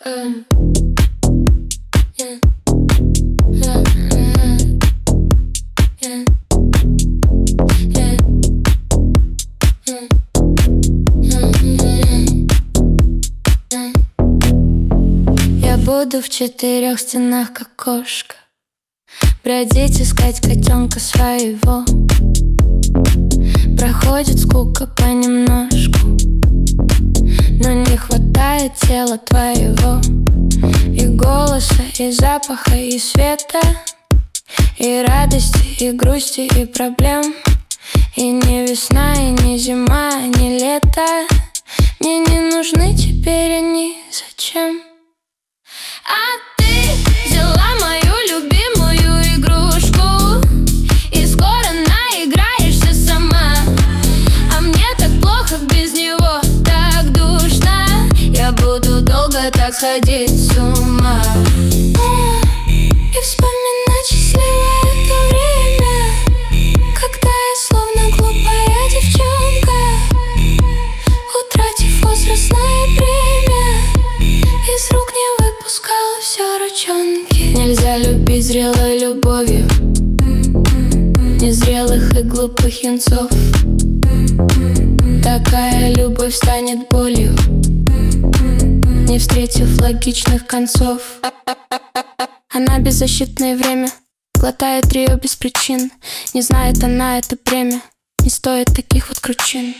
Я буду в 4 стенах, как кошка, бродить, искать котенка своего. Проходит скука понемножку, но не хватает тела твоего. И голоса, и запаха, и света, и радости, и грусти, и проблем. И не весна, и не зима, и не лето. Мне не нужны теперь они, зачем? А ты взяла мою любимую игрушку и скоро наиграешься сама. А мне так плохо без него, так душно. Я буду долго так сходить с ума и вспоминать счастливое то время, когда я словно глупая девчонка, утратив возрастное бремя, из рук не выпускала все ручонки. Нельзя любить зрелой любовью незрелых и глупых юнцов. Такая любовь станет болью, не встретив логичных концов. Она беззащитное время, глотает ее без причин. Не знает она это бремя, не стоит таких вот кручин.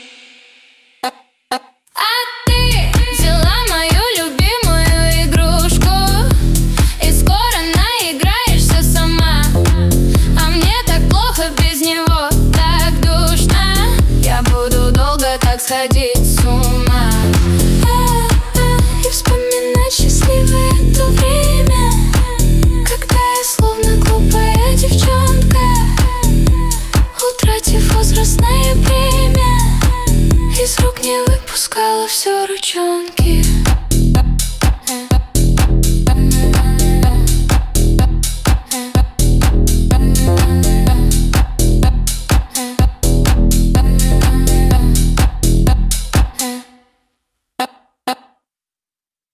А ты взяла мою любимую игрушку и скоро наиграешься сама. А мне так плохо без него, так душно. Я буду долго так сходить с ума и вспоминать счастливое то время, когда я словно глупая девчонка, утратив возрастное бремя, из рук не выпускала все ручонки.